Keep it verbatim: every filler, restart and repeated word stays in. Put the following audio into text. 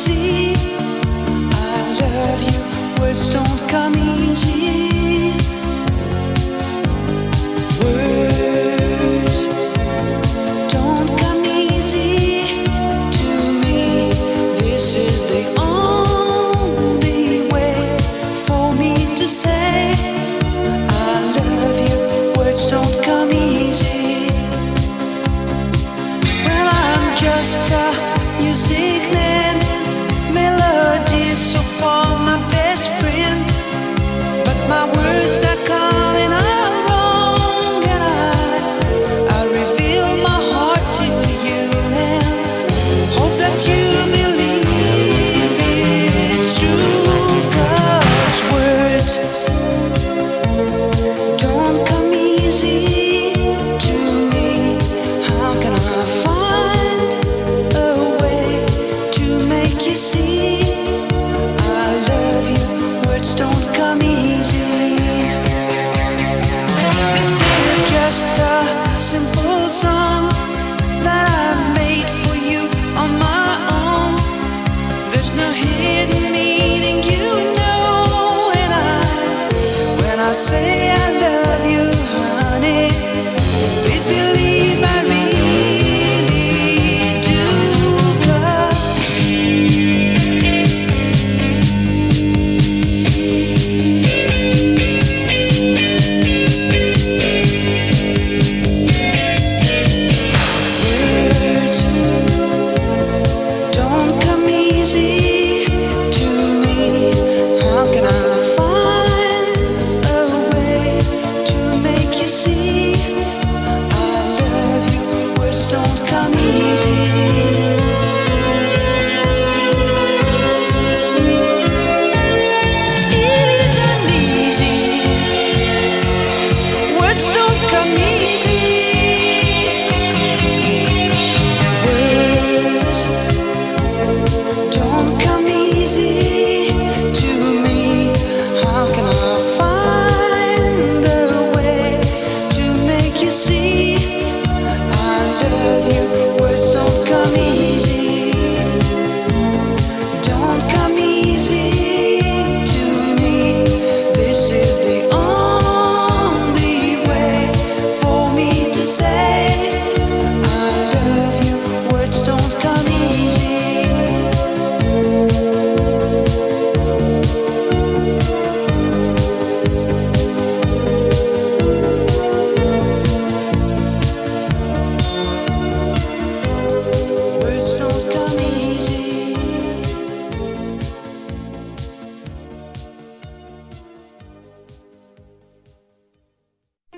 easy. I love you, words don't come easy. Words don't come easy to me. This is the only way for me to say I love you. Words don't come easy. Well, I'm just a music man. Melodies so far my best friend, but my words are coming out wrong, and I I reveal my heart to you and hope that you believe it's true. 'Cause words don't come easy to me. How can I find a way to make you see I love you? Words don't come easy. This is just a simple song that I've made for you on my own. There's no hidden meaning, you know, and I when I say